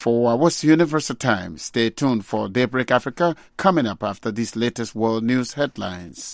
For What's Universal Time, stay tuned for Daybreak Africa coming up after these latest world news headlines.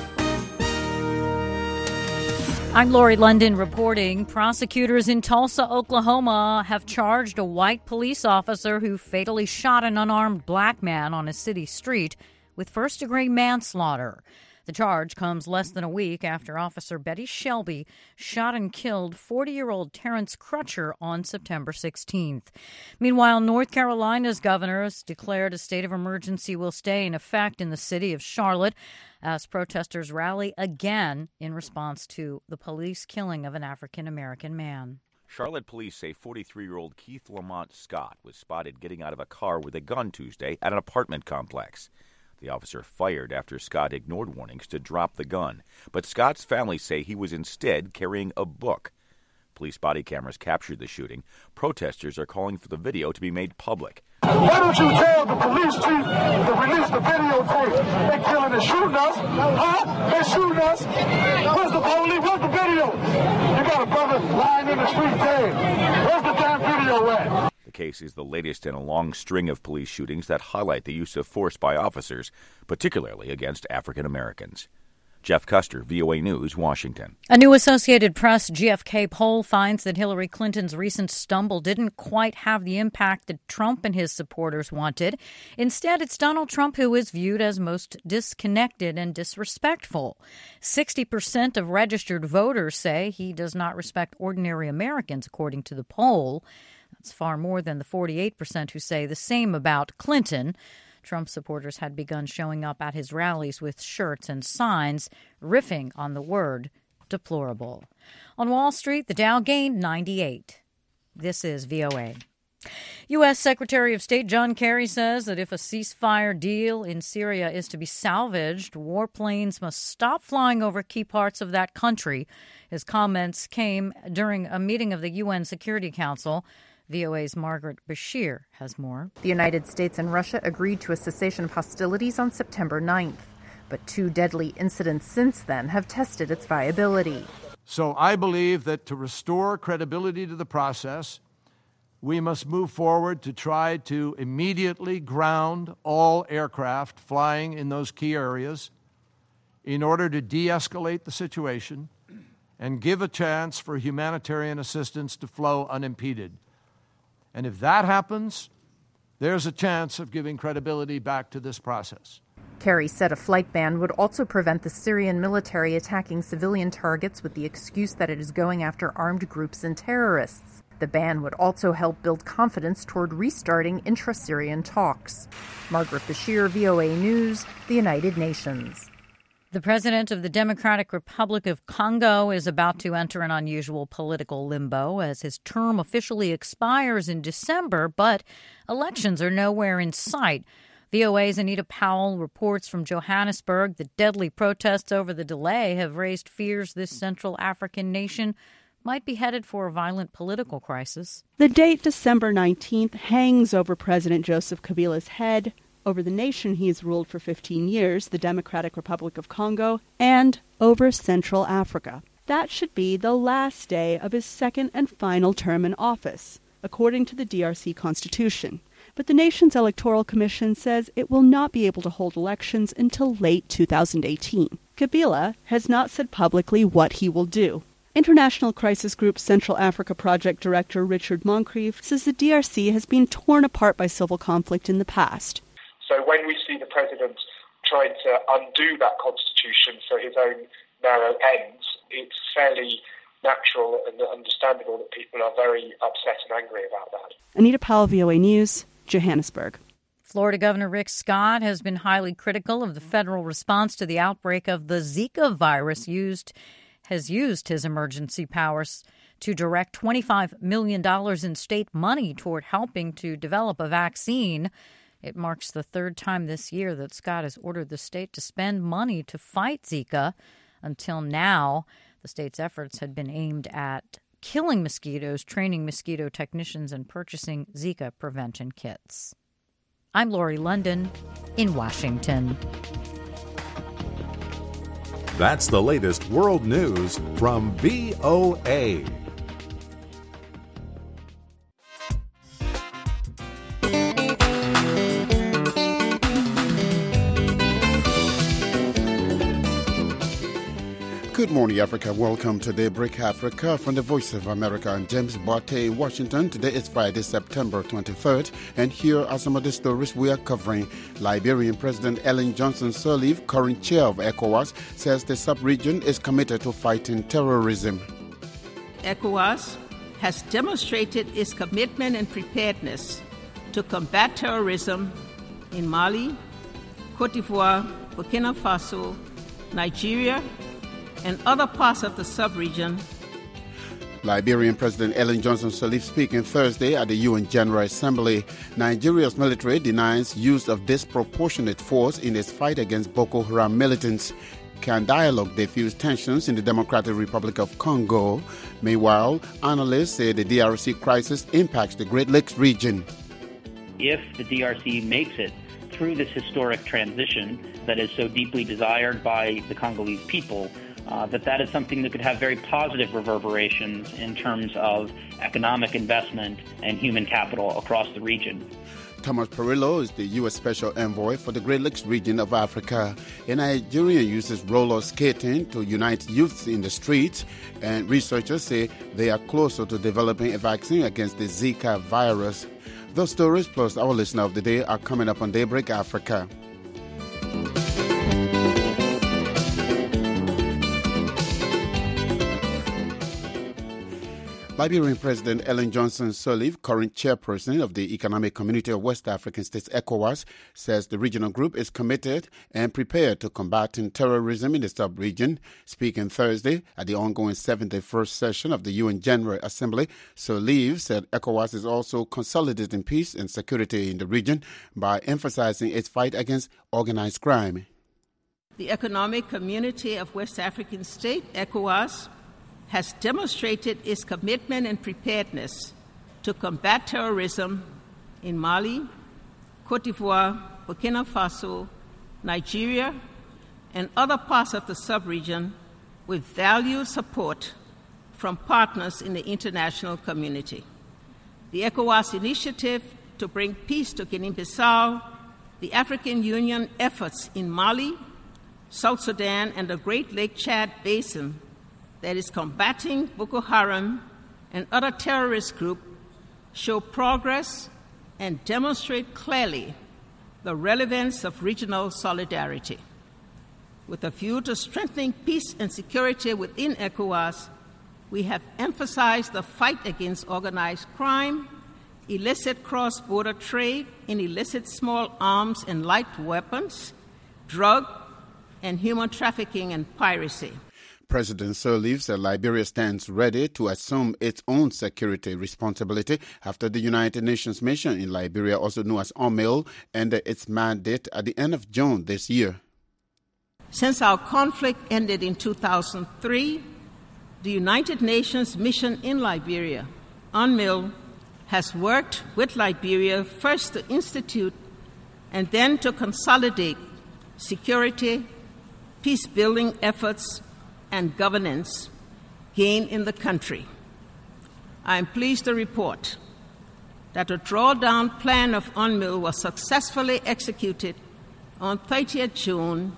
I'm Lori London reporting. Prosecutors in Tulsa, Oklahoma have charged a white police officer who fatally shot an unarmed black man on a city street with first-degree manslaughter. The charge comes less than a week after Officer Betty Shelby shot and killed 40-year-old Terrence Crutcher on September 16th. Meanwhile, North Carolina's governors declared a state of emergency will stay in effect in the city of Charlotte as protesters rally again in response to the police killing of an African-American man. Charlotte police say 43-year-old Keith Lamont Scott was spotted getting out of a car with a gun Tuesday at an apartment complex. The officer fired after Scott ignored warnings to drop the gun, but Scott's family say he was instead carrying a book. Police body cameras captured the shooting. Protesters are calling for the video to be made public. Why don't you tell the police chief to release the videotape? They're killing and shooting us. Huh? They're shooting us. Where's the police? Where's the video? You got a brother lying in the street dead. Where's the damn video at? The case is the latest in a long string of police shootings that highlight the use of force by officers, particularly against African Americans. Jeff Custer, VOA News, Washington. A new Associated Press GFK poll finds that Hillary Clinton's recent stumble didn't quite have the impact that Trump and his supporters wanted. Instead, it's Donald Trump who is viewed as most disconnected and disrespectful. 60% of registered voters say he does not respect ordinary Americans, according to the poll. That's far more than the 48% who say the same about Clinton. Trump supporters had begun showing up at his rallies with shirts and signs riffing on the word deplorable. On Wall Street, the Dow gained 98. This is VOA. U.S. Secretary of State John Kerry says that if a ceasefire deal in Syria is to be salvaged, warplanes must stop flying over key parts of that country. His comments came during a meeting of the UN Security Council. VOA's Margaret Bashir has more. The United States and Russia agreed to a cessation of hostilities on September 9th, but 2 deadly incidents since then have tested its viability. So I believe that to restore credibility to the process, we must move forward to try to immediately ground all aircraft flying in those key areas in order to de-escalate the situation and give a chance for humanitarian assistance to flow unimpeded. And if that happens, there's a chance of giving credibility back to this process. Kerry said a flight ban would also prevent the Syrian military attacking civilian targets with the excuse that it is going after armed groups and terrorists. The ban would also help build confidence toward restarting intra-Syrian talks. Margaret Bashir, VOA News, the United Nations. The president of the Democratic Republic of Congo is about to enter an unusual political limbo as his term officially expires in December, but elections are nowhere in sight. VOA's Anita Powell reports from Johannesburg that deadly protests over the delay have raised fears this Central African nation might be headed for a violent political crisis. The date, December 19th, hangs over President Joseph Kabila's head, over the nation he's ruled for 15 years, the Democratic Republic of Congo, and over Central Africa. That should be the last day of his second and final term in office, according to the DRC Constitution. But the nation's Electoral Commission says it will not be able to hold elections until late 2018. Kabila has not said publicly what he will do. International Crisis Group Central Africa Project Director Richard Moncrief says the DRC has been torn apart by civil conflict in the past. So when we see the president trying to undo that constitution for his own narrow ends, it's fairly natural and understandable that people are very upset and angry about that. Anita Powell, VOA News, Johannesburg. Florida Governor Rick Scott has been highly critical of the federal response to the outbreak of the Zika virus, has used his emergency powers to direct $25 million in state money toward helping to develop a vaccine. It marks the third time this year that Scott has ordered the state to spend money to fight Zika. Until now, the state's efforts had been aimed at killing mosquitoes, training mosquito technicians, and purchasing Zika prevention kits. I'm Lori London in Washington. That's the latest world news from VOA. Good morning, Africa. Welcome to Daybreak Africa from the Voice of America. I'm James Botte in Washington. Today is Friday, September 23rd, and here are some of the stories we are covering. Liberian President Ellen Johnson Sirleaf, current chair of ECOWAS, says the sub-region is committed to fighting terrorism. ECOWAS has demonstrated its commitment and preparedness to combat terrorism in Mali, Cote d'Ivoire, Burkina Faso, Nigeria, and other parts of the sub-region. Liberian President Ellen Johnson Sirleaf speaking Thursday at the UN General Assembly. Nigeria's military denies use of disproportionate force in its fight against Boko Haram militants. Can dialogue defuse tensions in the Democratic Republic of Congo? Meanwhile, analysts say the DRC crisis impacts the Great Lakes region. If the DRC makes it through this historic transition that is so deeply desired by the Congolese people, that is something that could have very positive reverberations in terms of economic investment and human capital across the region. Thomas Perillo is the U.S. Special Envoy for the Great Lakes region of Africa. A Nigerian uses roller skating to unite youths in the streets, and researchers say they are closer to developing a vaccine against the Zika virus. Those stories plus our listener of the day are coming up on Daybreak Africa. Liberian President Ellen Johnson Sirleaf, current chairperson of the Economic Community of West African States, ECOWAS, says the regional group is committed and prepared to combating terrorism in the sub-region. Speaking Thursday at the ongoing 71st session of the UN General Assembly, Sirleaf said ECOWAS is also consolidating peace and security in the region by emphasizing its fight against organized crime. The Economic Community of West African States, ECOWAS, has demonstrated its commitment and preparedness to combat terrorism in Mali, Cote d'Ivoire, Burkina Faso, Nigeria, and other parts of the sub-region with valued support from partners in the international community. The ECOWAS initiative to bring peace to Guinea-Bissau, the African Union efforts in Mali, South Sudan, and the Great Lake Chad Basin that is combating Boko Haram and other terrorist groups show progress and demonstrate clearly the relevance of regional solidarity. With a view to strengthening peace and security within ECOWAS, we have emphasized the fight against organized crime, illicit cross-border trade in illicit small arms and light weapons, drug and human trafficking and piracy. President Sirleaf said Liberia stands ready to assume its own security responsibility after the United Nations mission in Liberia, also known as UNMIL, ended its mandate at the end of June this year. Since our conflict ended in 2003, the United Nations mission in Liberia, UNMIL, has worked with Liberia first to institute and then to consolidate security, peace-building efforts, and governance gained in the country. I am pleased to report that a drawdown plan of UNMIL was successfully executed on 30th June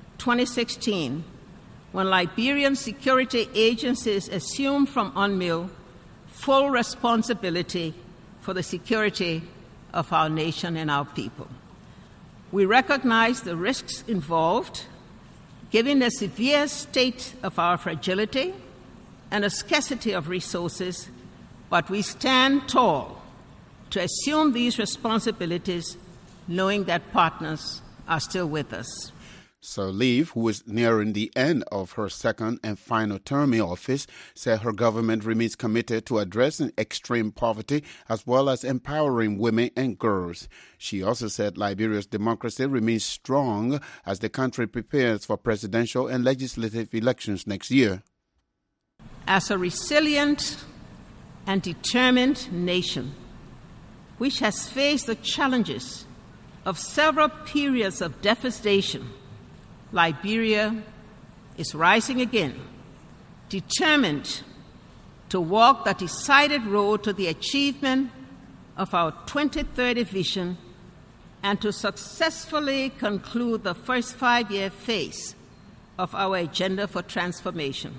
2016, when Liberian security agencies assumed from UNMIL full responsibility for the security of our nation and our people. We recognize the risks involved, given the severe state of our fragility and a scarcity of resources, but we stand tall to assume these responsibilities, knowing that partners are still with us. Sirleaf, who is nearing the end of her second and final term in office, said her government remains committed to addressing extreme poverty as well as empowering women and girls. She also said Liberia's democracy remains strong as the country prepares for presidential and legislative elections next year. As a resilient and determined nation, which has faced the challenges of several periods of devastation, Liberia is rising again, determined to walk the decided road to the achievement of our 2030 vision and to successfully conclude the first 5-year phase of our agenda for transformation.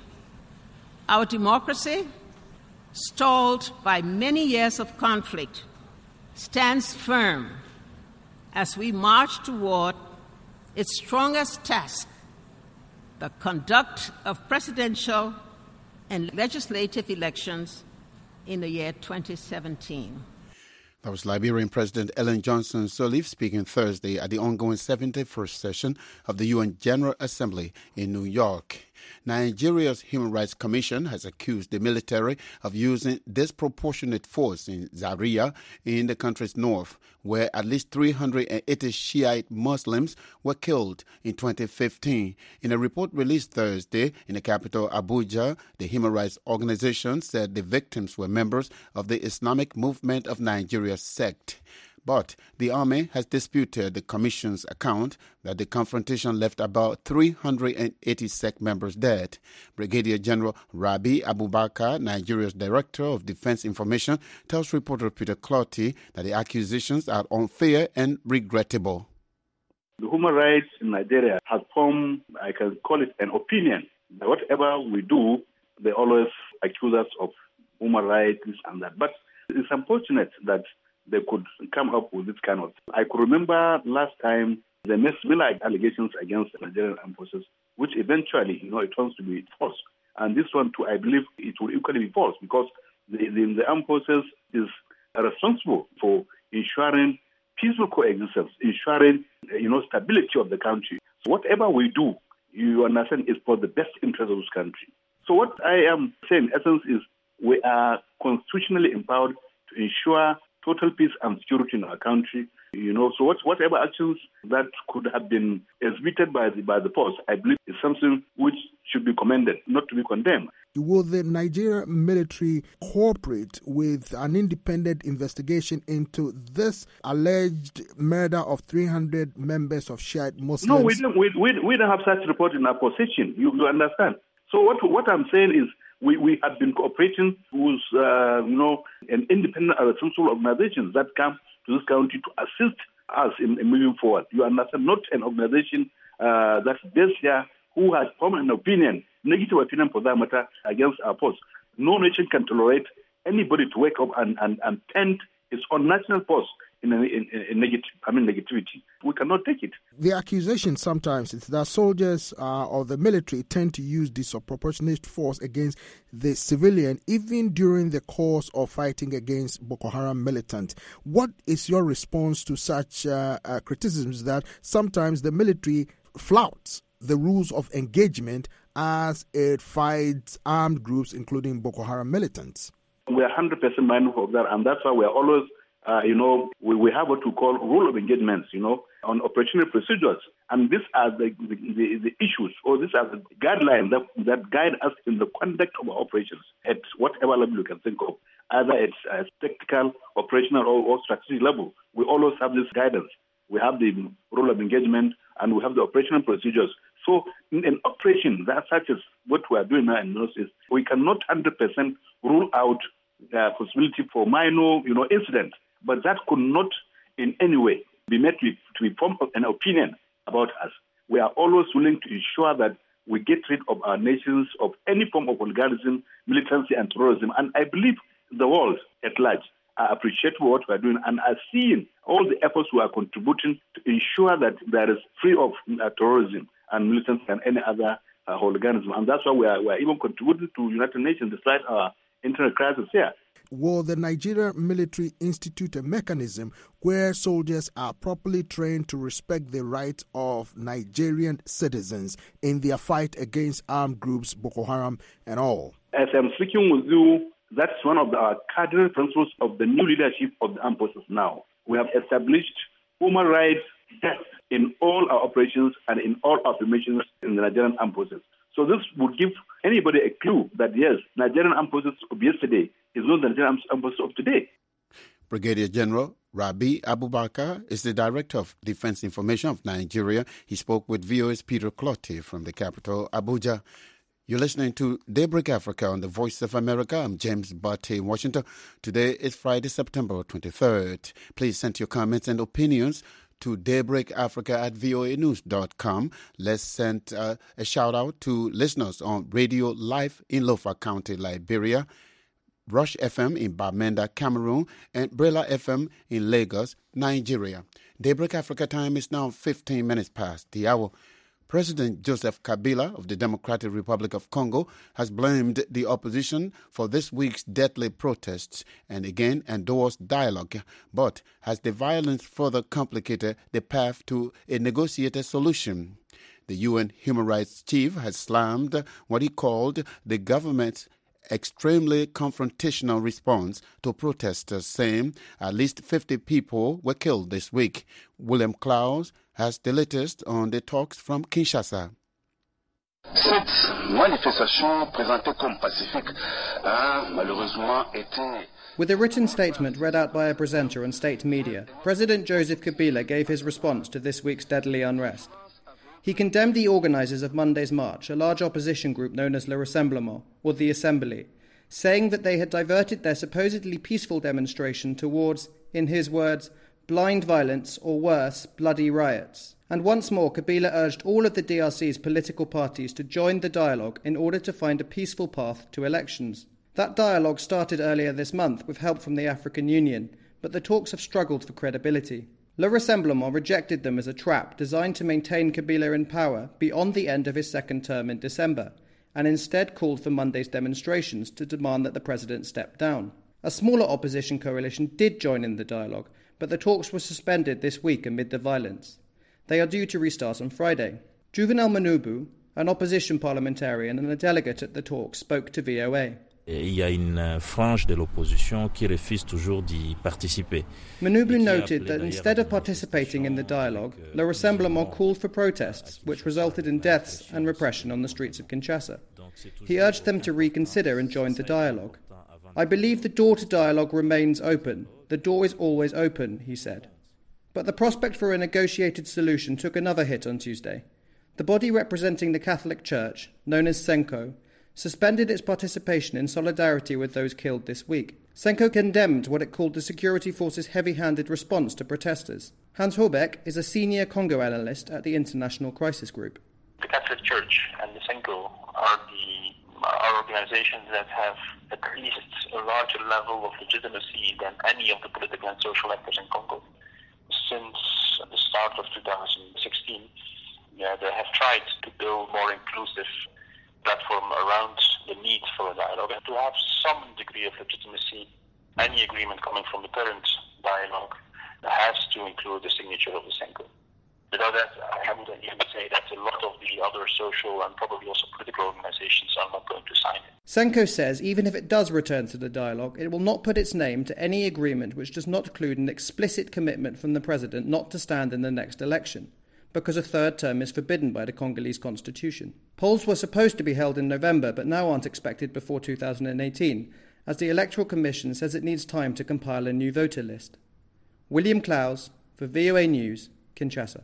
Our democracy, stalled by many years of conflict, stands firm as we march toward its strongest task, the conduct of presidential and legislative elections in the year 2017. That was Liberian President Ellen Johnson Sirleaf speaking Thursday at the ongoing 71st session of the UN General Assembly in New York. Nigeria's Human Rights Commission has accused the military of using disproportionate force in Zaria in the country's north, where at least 380 Shiite Muslims were killed in 2015. In a report released Thursday in the capital Abuja, the human rights organization said the victims were members of the Islamic Movement of Nigeria sect. But the army has disputed the commission's account that the confrontation left about 380 sect members dead. Brigadier General Rabi Abubakar, Nigeria's Director of Defense Information, tells reporter Peter Clotty that the accusations are unfair and regrettable. The human rights in Nigeria has formed, I can call it an opinion, that whatever we do, they always accuse us of human rights, this and that. But it's unfortunate that they could come up with this kind of... I could remember last time they made similar allegations against the Nigerian armed forces, which eventually, it turns to be false. And this one too, I believe it will equally be false because the armed forces is responsible for ensuring peaceful coexistence, ensuring, stability of the country. So whatever we do, you understand, is for the best interest of this country. So what I am saying, in essence, is we are constitutionally empowered to ensure total peace and security in our country. So whatever actions that could have been exhibited by the force, I believe is something which should be commended, not to be condemned. Will the Nigerian military cooperate with an independent investigation into this alleged murder of 300 members of Shiite Muslims? No, we don't have such report in our possession. You understand? So what I'm saying is, we have been cooperating with, an independent and responsible organization that come to this country to assist us in moving forward. You understand? Not an organization that's based here who has formed an opinion, negative opinion for that matter, against our force. No nation can tolerate anybody to wake up and paint its own national force in negativity. We cannot take it. The accusation sometimes is that soldiers or the military tend to use disproportionate force against the civilian, even during the course of fighting against Boko Haram militants. What is your response to such criticisms that sometimes the military flouts the rules of engagement as it fights armed groups, including Boko Haram militants? We are 100% mindful of that, and that's why we are always we have what we call rule of engagements, on operational procedures. And these are the issues, or these are the guidelines that guide us in the conduct of our operations at whatever level you can think of, either it's tactical, operational, or strategic level. We always have this guidance. We have the rule of engagement, and we have the operational procedures. So in an operation that such as what we are doing now in North is, we cannot 100% rule out the possibility for minor, incidents. But that could not in any way be met to be formed an opinion about us. We are always willing to ensure that we get rid of our nations of any form of vulgarism, militancy, and terrorism. And I believe the world at large are appreciative of what we are doing and are seeing all the efforts we are contributing to ensure that there is free of terrorism and militancy and any other hooliganism. And that's why we are even contributing to United Nations despite our internal crisis here. Will the Nigerian military institute a mechanism where soldiers are properly trained to respect the rights of Nigerian citizens in their fight against armed groups, Boko Haram and all? As I'm speaking with you, that's one of our cardinal principles of the new leadership of the armed forces now. We have established human rights in all our operations and in all our formations in the Nigerian armed forces. So this would give anybody a clue that, yes, Nigerian armed forces of yesterday is not the Nigerian armed forces of today. Brigadier General Rabi Abubakar is the Director of Defense Information of Nigeria. He spoke with VOA's Peter Clotty from the capital, Abuja. You're listening to Daybreak Africa on the Voice of America. I'm James Barty in Washington. Today is Friday, September 23rd. Please send your comments and opinions to daybreakafrica@voanews.com. Let's send a shout-out to listeners on Radio Life in Lofa County, Liberia, Rush FM in Bamenda, Cameroon, and Brela FM in Lagos, Nigeria. Daybreak Africa time is now 15 minutes past the hour. President Joseph Kabila of the Democratic Republic of Congo has blamed the opposition for this week's deadly protests and again endorsed dialogue, but has the violence further complicated the path to a negotiated solution. The UN Human Rights Chief has slammed what he called the government's extremely confrontational response to protesters, saying at least 50 people were killed this week. William Klaus has the latest on the talks from Kinshasa. Cette manifestation présentée comme pacifique a malheureusement été. With a written statement read out by a presenter on state media, President Joseph Kabila gave his response to this week's deadly unrest. He condemned the organisers of Monday's march, a large opposition group known as Le Rassemblement, or the Assembly, saying that they had diverted their supposedly peaceful demonstration towards, in his words, blind violence or worse, bloody riots. And once more, Kabila urged all of the DRC's political parties to join the dialogue in order to find a peaceful path to elections. That dialogue started earlier this month with help from the African Union, but the talks have struggled for credibility. Le Rassemblement rejected them as a trap designed to maintain Kabila in power beyond the end of his second term in December, and instead called for Monday's demonstrations to demand that the president step down. A smaller opposition coalition did join in the dialogue, but the talks were suspended this week amid the violence. They are due to restart on Friday. Juvenal Manubu, an opposition parliamentarian and a delegate at the talks, spoke to VOA. Il y a une frange de l'opposition qui refuse toujours d'y participer. Manubu noted that instead of participating in the dialogue, Le Rassemblement called for protests, which resulted in deaths and repression on the streets of Kinshasa. He urged them to reconsider and join the dialogue. I believe the door to dialogue remains open. The door is always open, he said. But the prospect for a negotiated solution took another hit on Tuesday. The body representing the Catholic Church, known as Senko, suspended its participation in solidarity with those killed this week. Senko condemned what it called the security forces' heavy-handed response to protesters. Hans Hobeck is a senior Congo analyst at the International Crisis Group. The Catholic Church and the Senko are organizations that have at least a larger level of legitimacy than any of the political and social actors in Congo. Since the start of 2016, they have tried to build more inclusive platform around the need for a dialogue and to have some degree of legitimacy. Any agreement coming from the current dialogue has to include the signature of the Senko. Without that, I would even say that a lot of the other social and probably also political organizations are not going to sign it. Senko says even if it does return to the dialogue, it will not put its name to any agreement which does not include an explicit commitment from the president not to stand in the next election, because a third term is forbidden by the Congolese constitution. Polls were supposed to be held in November, but now aren't expected before 2018, as the Electoral Commission says it needs time to compile a new voter list. William Klaus, for VOA News, Kinshasa.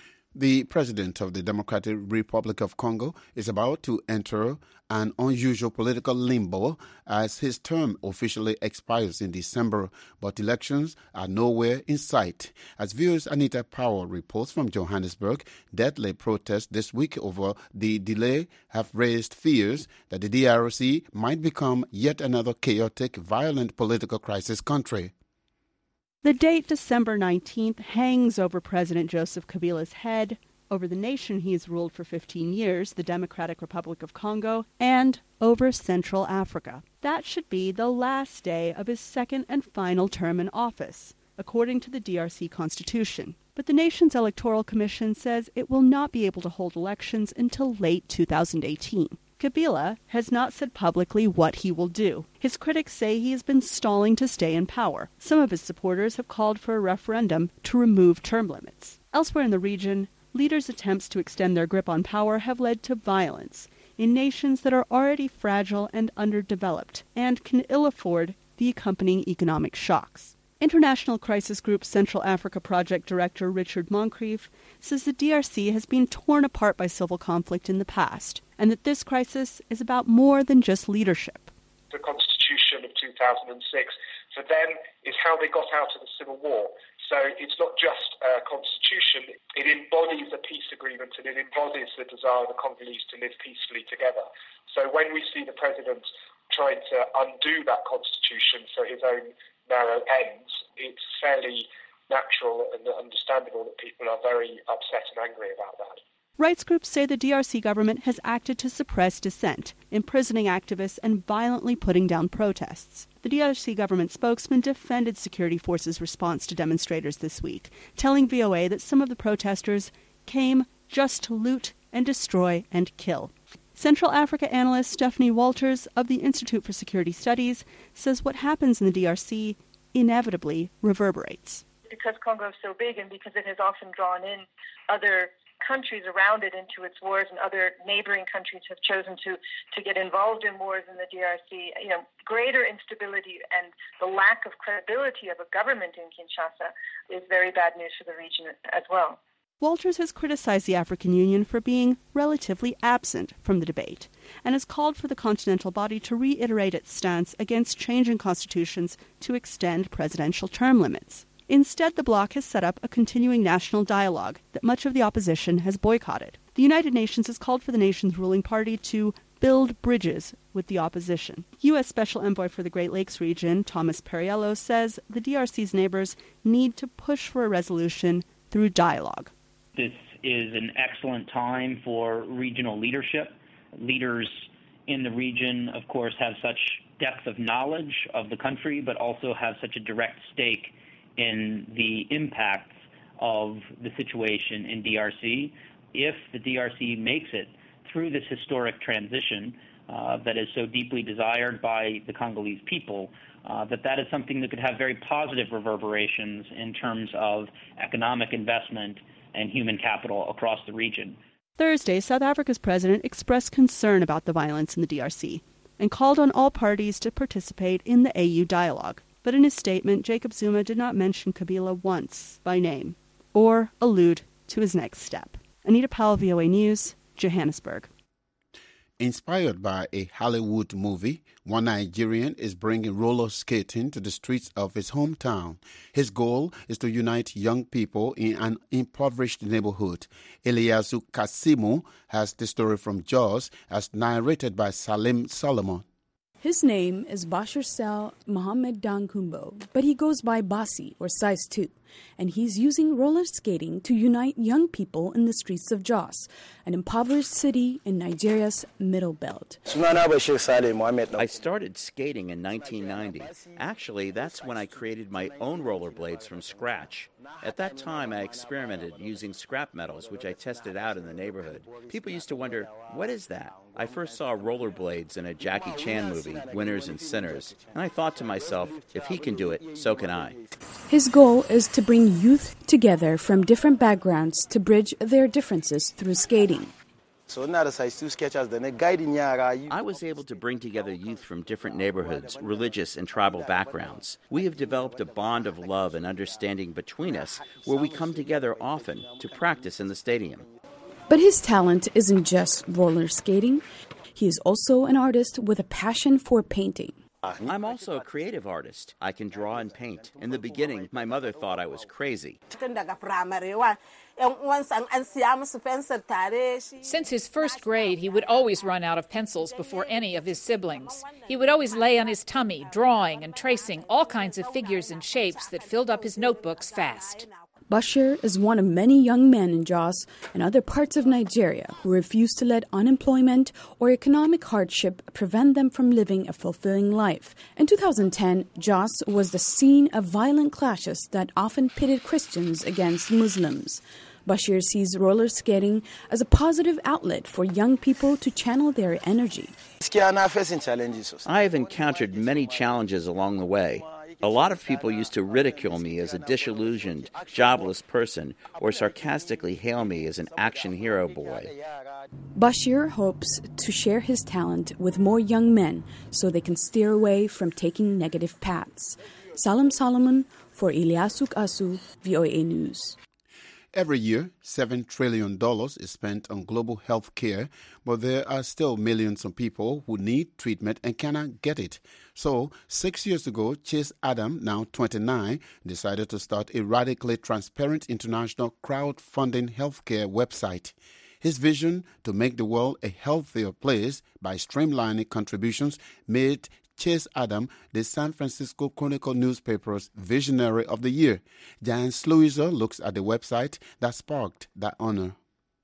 The president of the Democratic Republic of Congo is about to enter an unusual political limbo as his term officially expires in December, but elections are nowhere in sight. As viewers Anita Powell reports from Johannesburg, deadly protests this week over the delay have raised fears that the DRC might become yet another chaotic, violent political crisis country. The date December 19th hangs over President Joseph Kabila's head, over the nation he's ruled for 15 years, the Democratic Republic of Congo, and over Central Africa. That should be the last day of his second and final term in office, according to the DRC Constitution. But the nation's Electoral Commission says it will not be able to hold elections until late 2018. Kabila has not said publicly what he will do. His critics say he has been stalling to stay in power. Some of his supporters have called for a referendum to remove term limits. Elsewhere in the region, leaders' attempts to extend their grip on power have led to violence in nations that are already fragile and underdeveloped and can ill afford the accompanying economic shocks. International Crisis Group Central Africa Project Director Richard Moncrief says the DRC has been torn apart by civil conflict in the past, and that this crisis is about more than just leadership. The Constitution of 2006, for them, is how they got out of the Civil War. So it's not just constitution, it embodies a peace agreement and it embodies the desire of the Congolese to live peacefully together. So when we see the president trying to undo that constitution for his own narrow ends, it's fairly natural and understandable that people are very upset and angry about that. Rights groups say the DRC government has acted to suppress dissent, imprisoning activists and violently putting down protests. The DRC government spokesman defended security forces' response to demonstrators this week, telling VOA that some of the protesters came just to loot and destroy and kill. Central Africa analyst Stephanie Walters of the Institute for Security Studies says what happens in the DRC inevitably reverberates. Because Congo is so big and because it has often drawn in other countries around it into its wars, and other neighboring countries have chosen to get involved in wars in the DRC, greater instability and the lack of credibility of a government in Kinshasa is very bad news for the region as well. Walters has criticized the African Union for being relatively absent from the debate and has called for the continental body to reiterate its stance against changing constitutions to extend presidential term limits. Instead, the bloc has set up a continuing national dialogue that much of the opposition has boycotted. The United Nations has called for the nation's ruling party to build bridges with the opposition. U.S. Special Envoy for the Great Lakes region, Thomas Perriello, says the DRC's neighbors need to push for a resolution through dialogue. This is an excellent time for regional leadership. Leaders in the region, of course, have such depth of knowledge of the country, but also have such a direct stake in the impacts of the situation in DRC. If the DRC makes it through this historic transition that is so deeply desired by the Congolese people, that is something that could have very positive reverberations in terms of economic investment and human capital across the region. Thursday, South Africa's president expressed concern about the violence in the DRC and called on all parties to participate in the AU dialogue. But in his statement, Jacob Zuma did not mention Kabila once by name or allude to his next step. Anita Powell, VOA News, Johannesburg. Inspired by a Hollywood movie, one Nigerian is bringing roller skating to the streets of his hometown. His goal is to unite young people in an impoverished neighborhood. Eliasu Kasimu has the story from Jos, as narrated by Salim Solomon. His name is Bashir Sel Mohammed Dankumbo, but he goes by Basi or Size 2, and he's using roller skating to unite young people in the streets of Jos, an impoverished city in Nigeria's Middle Belt. I started skating in 1990. Actually, that's when I created my own rollerblades from scratch. At that time, I experimented using scrap metals, which I tested out in the neighborhood. People used to wonder, what is that? I first saw rollerblades in a Jackie Chan movie, Winners and Sinners, and I thought to myself, if he can do it, so can I. His goal is to bring youth together from different backgrounds to bridge their differences through skating. I was able to bring together youth from different neighborhoods, religious and tribal backgrounds. We have developed a bond of love and understanding between us where we come together often to practice in the stadium. But his talent isn't just roller skating. He is also an artist with a passion for painting. I'm also a creative artist. I can draw and paint. In the beginning, my mother thought I was crazy. Since his first grade, he would always run out of pencils before any of his siblings. He would always lay on his tummy, drawing and tracing all kinds of figures and shapes that filled up his notebooks fast. Bashir is one of many young men in Jos and other parts of Nigeria who refuse to let unemployment or economic hardship prevent them from living a fulfilling life. In 2010, Jos was the scene of violent clashes that often pitted Christians against Muslims. Bashir sees roller skating as a positive outlet for young people to channel their energy. I have encountered many challenges along the way. A lot of people used to ridicule me as a disillusioned, jobless person or sarcastically hail me as an action hero boy. Bashir hopes to share his talent with more young men so they can steer away from taking negative paths. Salim Solomon for Eliasuk Asu, VOA News. Every year, $7 trillion is spent on global health care, but there are still millions of people who need treatment and cannot get it. So, 6 years ago, Chase Adam, now 29, decided to start a radically transparent international crowdfunding healthcare website. His vision to make the world a healthier place by streamlining contributions made Chase Adam the San Francisco Chronicle newspaper's Visionary of the Year. Jan Sluizer looks at the website that sparked that honor.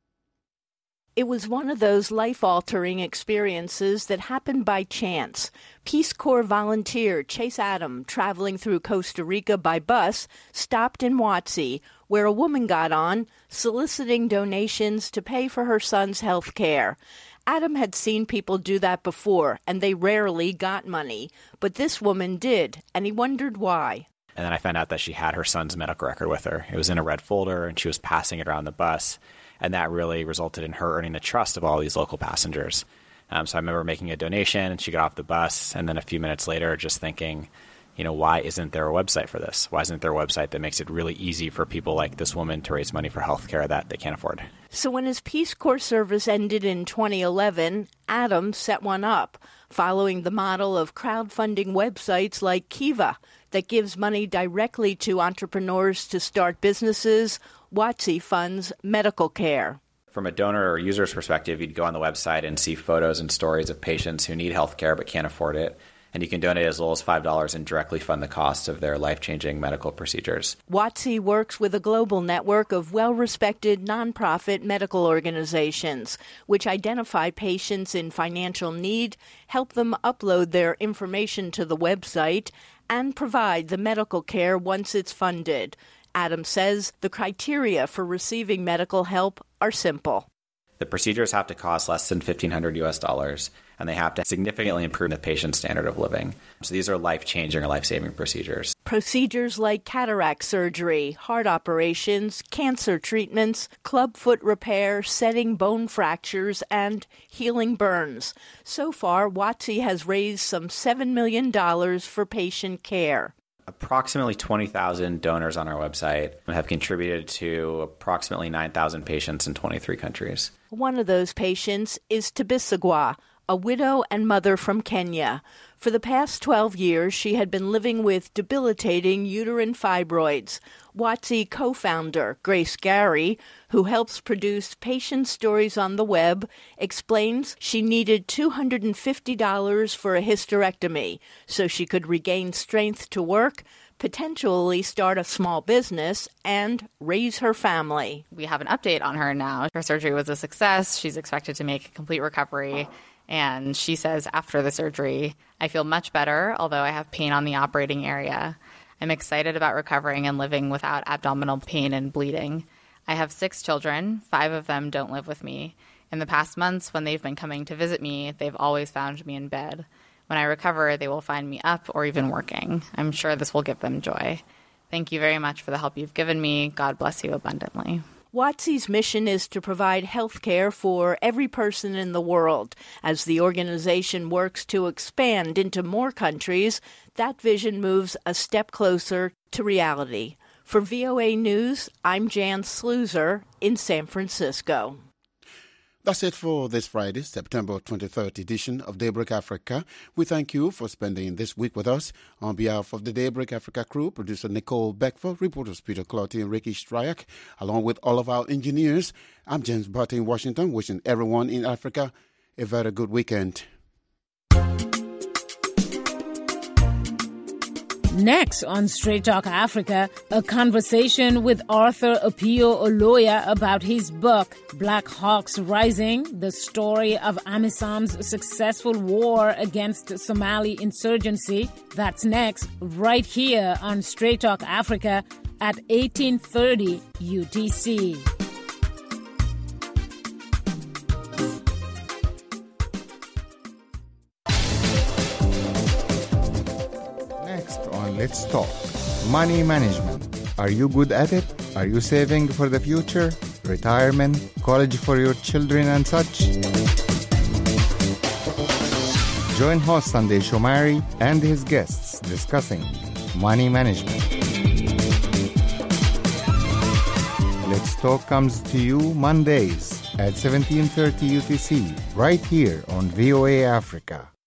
It was one of those life-altering experiences that happened by chance. Peace Corps volunteer Chase Adam, traveling through Costa Rica by bus, stopped in WOTC, where a woman got on, soliciting donations to pay for her son's health care. Adam had seen people do that before, and they rarely got money. But this woman did, and he wondered why. And then I found out that she had her son's medical record with her. It was in a red folder, and she was passing it around the bus. And that really resulted in her earning the trust of all these local passengers. So I remember making a donation, and she got off the bus, and then a few minutes later just thinking, why isn't there a website for this? Why isn't there a website that makes it really easy for people like this woman to raise money for health care that they can't afford? So when his Peace Corps service ended in 2011, Adam set one up, following the model of crowdfunding websites like Kiva that gives money directly to entrepreneurs to start businesses. WOTC funds medical care. From a donor or user's perspective, you'd go on the website and see photos and stories of patients who need health care but can't afford it. And you can donate as little as $5 and directly fund the cost of their life-changing medical procedures. WOTC works with a global network of well-respected nonprofit medical organizations, which identify patients in financial need, help them upload their information to the website, and provide the medical care once it's funded. Adam says the criteria for receiving medical help are simple. The procedures have to cost less than $1,500 and they have to significantly improve the patient's standard of living. So these are life-changing or life-saving procedures. Procedures like cataract surgery, heart operations, cancer treatments, clubfoot repair, setting bone fractures, and healing burns. So far, WOTC has raised some $7 million for patient care. Approximately 20,000 donors on our website have contributed to approximately 9,000 patients in 23 countries. One of those patients is Tibisagwa, a widow and mother from Kenya. For the past 12 years, she had been living with debilitating uterine fibroids. WOTC co-founder Grace Gary, who helps produce patient stories on the web, explains she needed $250 for a hysterectomy so she could regain strength to work, potentially start a small business, and raise her family. We have an update on her now. Her surgery was a success. She's expected to make a complete recovery. And she says, after the surgery, I feel much better, although I have pain on the operating area. I'm excited about recovering and living without abdominal pain and bleeding. I have 6 children. 5 of them don't live with me. In the past months, when they've been coming to visit me, they've always found me in bed. When I recover, they will find me up or even working. I'm sure this will give them joy. Thank you very much for the help you've given me. God bless you abundantly. WOTC's mission is to provide health care for every person in the world. As the organization works to expand into more countries, that vision moves a step closer to reality. For VOA News, I'm Jan Sluizer in San Francisco. That's it for this Friday, September 23rd edition of Daybreak Africa. We thank you for spending this week with us. On behalf of the Daybreak Africa crew, producer Nicole Beckford, reporters Peter Clotty and Ricky Stryak, along with all of our engineers, I'm James Butt in Washington, wishing everyone in Africa a very good weekend. Next on Straight Talk Africa, a conversation with Arthur Apio Oloya about his book, Black Hawks Rising, the story of AMISOM's successful war against Somali insurgency. That's next, right here on Straight Talk Africa at 1830 UTC. Let's talk. Money management. Are you good at it? Are you saving for the future? Retirement? College for your children and such? Join host Sunday Shomari and his guests discussing money management. Let's Talk comes to you Mondays at 17:30 UTC, right here on VOA Africa.